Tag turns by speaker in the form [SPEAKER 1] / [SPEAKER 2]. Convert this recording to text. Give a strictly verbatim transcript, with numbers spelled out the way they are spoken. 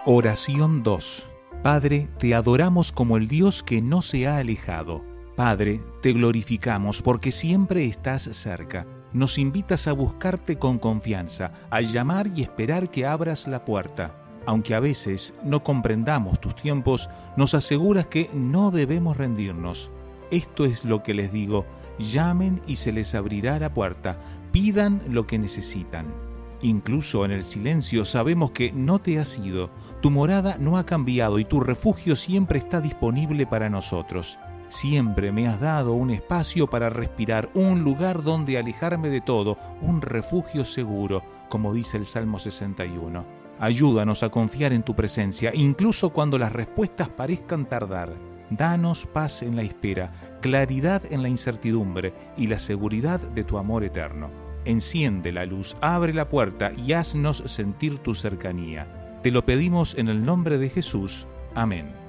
[SPEAKER 1] Oración dos. Padre, te adoramos como el Dios que no se ha alejado. Padre, te glorificamos porque siempre estás cerca. Nos invitas a buscarte con confianza, a llamar y esperar que abras la puerta. Aunque a veces no comprendamos tus tiempos, nos aseguras que no debemos rendirnos. Esto es lo que les digo: llamen y se les abrirá la puerta, pidan lo que necesitan. Incluso en el silencio sabemos que no te has ido, tu morada no ha cambiado y tu refugio siempre está disponible para nosotros. Siempre me has dado un espacio para respirar, un lugar donde alejarme de todo, un refugio seguro, como dice el Salmo sesenta y uno. Ayúdanos a confiar en tu presencia, incluso cuando las respuestas parezcan tardar. Danos paz en la espera, claridad en la incertidumbre y la seguridad de tu amor eterno. Enciende la luz, abre la puerta y haznos sentir tu cercanía. Te lo pedimos en el nombre de Jesús. Amén.